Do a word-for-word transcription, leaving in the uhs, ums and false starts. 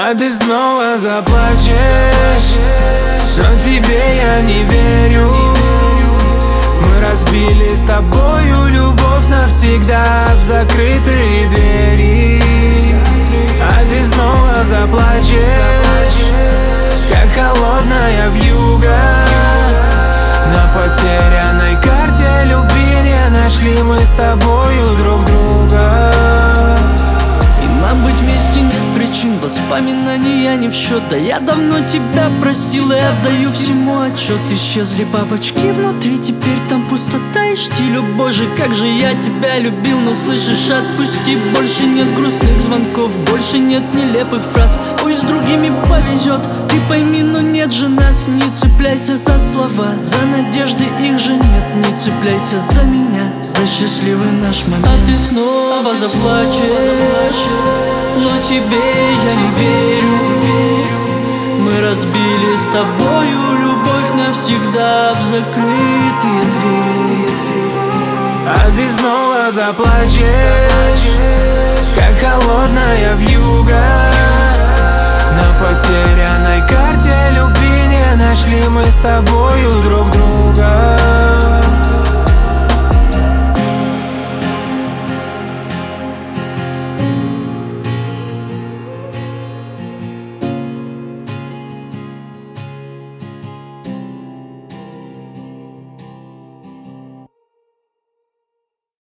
А ты снова заплачешь, но тебе я не верю. Мы разбили с тобою любовь навсегда в закрытые двери. А ты снова заплачешь, как холодная вьюга. На потерянной карте любви не нашли мы с тобою друг друга. И нам быть вместе нет причин, воспоминания не в счет. Да я давно тебя простил и отдаю всему отчет. Исчезли бабочки внутри, теперь там пустота и штиль. Боже, как же я тебя любил, но слышишь, отпусти. Больше нет грустных звонков, больше нет нелепых фраз. Пусть с другими повезет, ты пойми, но нет же нас. Не цепляйся за слова, за надежды их же нет. Не цепляйся за меня, за счастливый наш момент. А ты снова заплачешь, но тебе я не верю. Мы разбили с тобою любовь навсегда в закрытые двери. А ты снова заплачешь, как холодная вьюга. На потерянной карте любви не нашли мы с тобою друг друга.